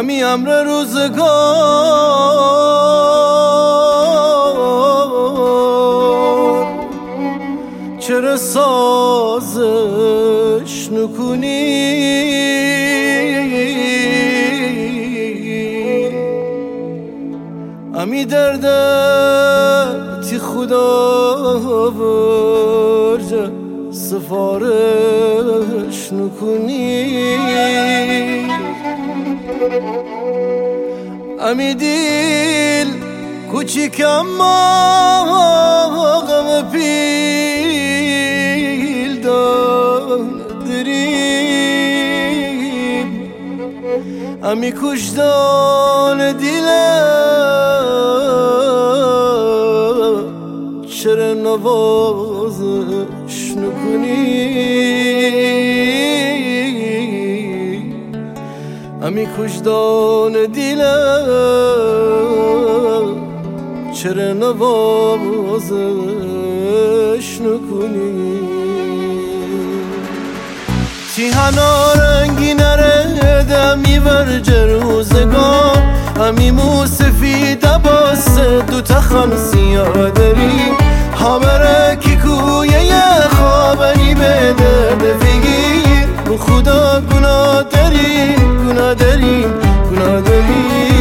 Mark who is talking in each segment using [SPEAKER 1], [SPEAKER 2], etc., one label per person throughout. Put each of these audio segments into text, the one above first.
[SPEAKER 1] امی امر روزگار چرا سازش نکنی امی دردتی خدا برجه سفارش نکنی امی دیل کوچیک اما غم پیل داریم امی کشدان دیلم چرا نوازش نکنی امی کشدان دیلم چرا نوازش نکنی تیهانا رنگی نرده امی ورج روزگار امی موسفید باسه دوتا خمسیه داریم همه کی کویه خوابنی به درد فگیر بو خدا گناه داریم گناه داریم گناه داریم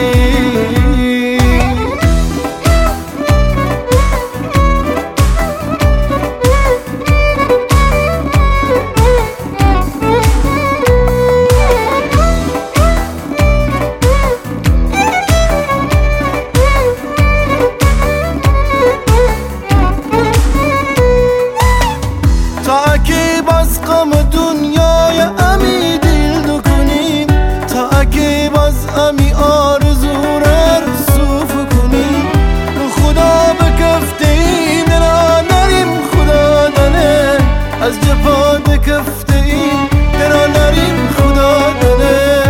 [SPEAKER 1] باز غم دنیای امی دل دکنیم تا که باز امی آرزو رسوف کنیم خدا بکفتیم درا نریم خدا دانه از جفا بکفتیم درا نریم خدا دانه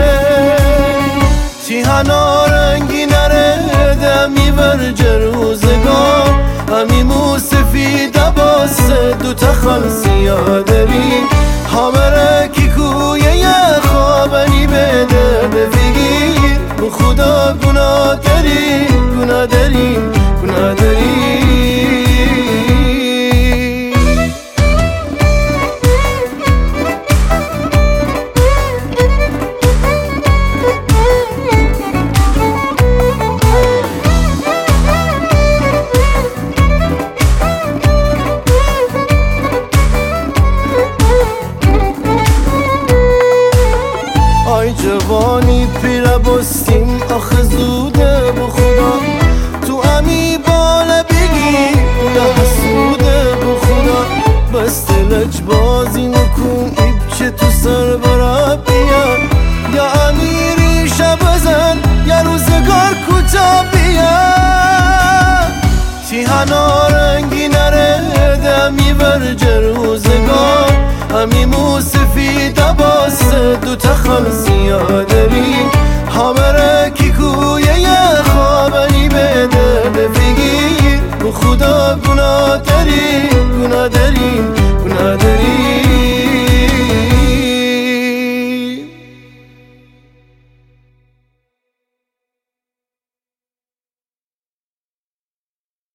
[SPEAKER 1] تیهانا رنگی نرده امی ورج روزگار امی موسفید باسه دوتا خمسیه داریم همه کی کویه خوابنی به درد فگیر بو خدا گناه داریم گناه داریم گناه داریم جوانی پیره بستیم آخه زوده بو خدا تو امی بالا بگی یا حسوده بو خدا بس دلج بازی نکن ایب چه تو سر برا بیا یا امی ریشه بزن یا روزگار کتا بیا تیهانا رنگی نرده امی ورج روزگار امی موسفید باسه دوتا خمسیه داریم همه کی کویه خوابنی به درد فگیر بو خدا گناه داریم